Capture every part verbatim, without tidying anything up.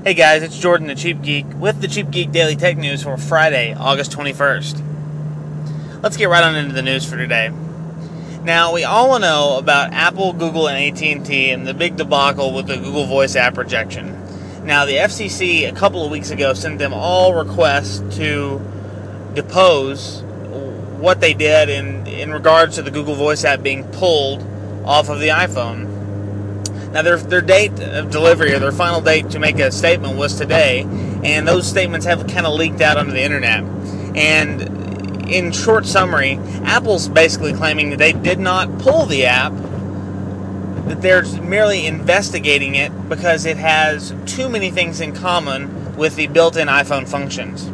Hey guys, it's Jordan the Cheap Geek with the Cheap Geek Daily Tech News for Friday, August twenty-first. Let's get right on into the news for today. Now, we all know about Apple, Google, and A T and T and the big debacle with the Google Voice app rejection. Now, the F C C a couple of weeks ago sent them all requests to depose what they did in, in regards to the Google Voice app being pulled off of the iPhone. Now, their their date of delivery, or their final date to make a statement, was today, and those statements have kind of leaked out onto the internet. And in short summary, Apple's basically claiming that they did not pull the app, that they're merely investigating it because it has too many things in common with the built-in iPhone functions.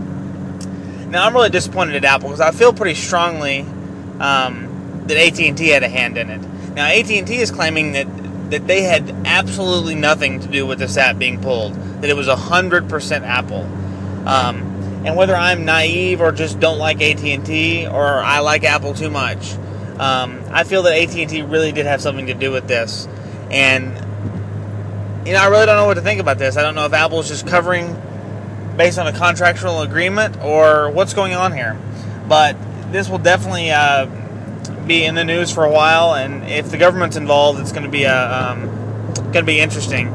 Now, I'm really disappointed at Apple because I feel pretty strongly um, that A T and T had a hand in it. Now, A T and T is claiming that that they had absolutely nothing to do with this app being pulled, that it was one hundred percent Apple. Um, and whether I'm naive or just don't like A T and T, or I like Apple too much, um, I feel that A T and T really did have something to do with this. And, you know, I really don't know what to think about this. I don't know if Apple's just covering based on a contractual agreement or what's going on here. But this will definitely uh, be in the news for a while, and if the government's involved, it's going to be a um, going to be interesting.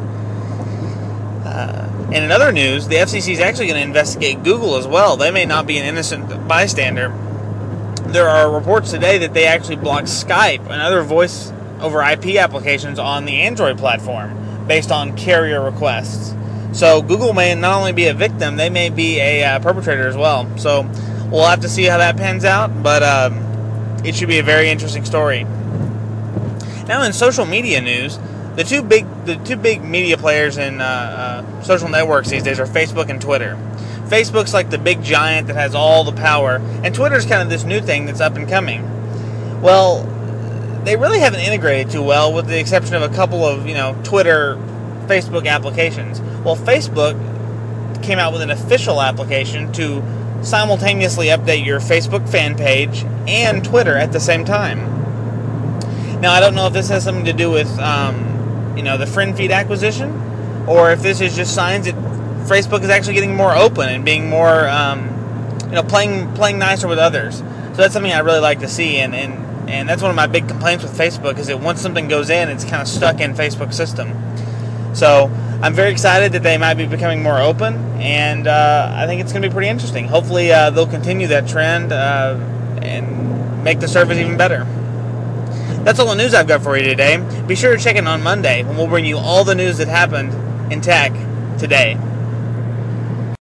Uh, and in other news, the F C C is actually going to investigate Google as well. They may not be an innocent bystander. There are reports today that they actually blocked Skype and other voice over I P applications on the Android platform based on carrier requests. So Google may not only be a victim, they may be a uh, perpetrator as well. So we'll have to see how that pans out, but um, it should be a very interesting story. Now, in social media news, the two big the two big media players in uh, uh, social networks these days are Facebook and Twitter. Facebook's like the big giant that has all the power, and Twitter's kind of this new thing that's up and coming. Well, they really haven't integrated too well, with the exception of a couple of, you know, Twitter, Facebook applications. Well, Facebook came out with an official application to simultaneously update your Facebook fan page and Twitter at the same time. Now, I don't know if this has something to do with, um, you know, the friend feed acquisition, or if this is just signs that Facebook is actually getting more open and being more, um, you know, playing playing nicer with others. So that's something I really like to see, and, and, and that's one of my big complaints with Facebook, is that once something goes in, it's kind of stuck in Facebook's system. So I'm very excited that they might be becoming more open, and uh, I think it's going to be pretty interesting. Hopefully uh, they'll continue that trend uh, and make the service even better. That's all the news I've got for you today. Be sure to check in on Monday, when we'll bring you all the news that happened in tech today.